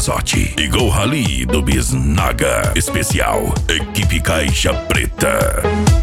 Sotti e Go Rally do Bisnaga. Especial Equipe Caixa Preta.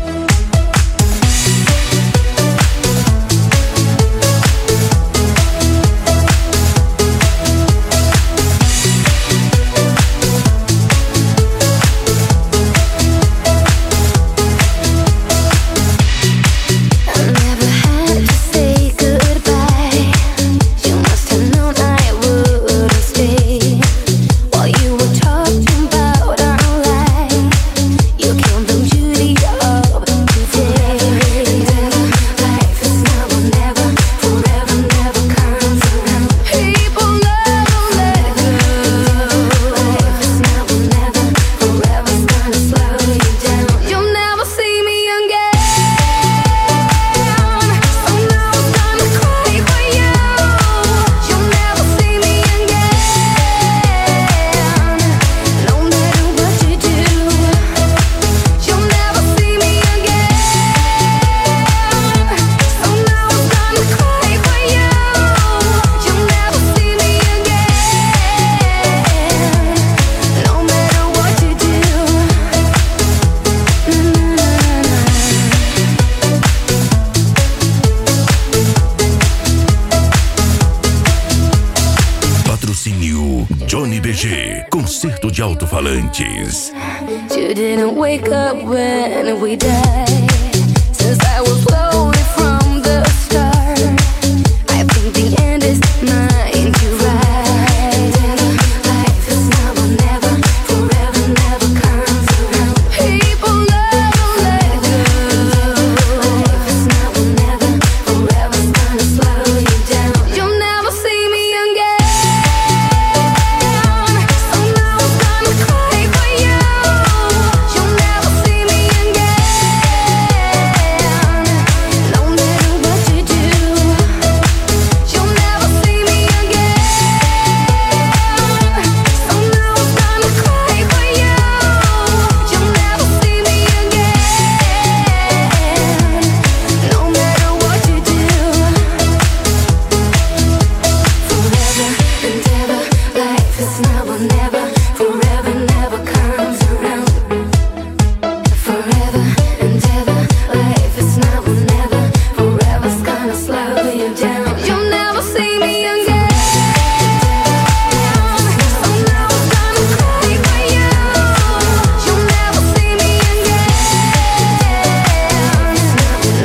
Johnny BG, concerto de alto-falantes. You didn't wake up when we died. Since I was lonely from the start, I think the end is mine to ride. Life is now or never, forever never comes around. People never let go. Life is now or never, forever's gonna slow you down. You'll never see me again.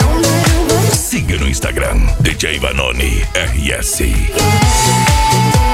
DJ Vanoni RS.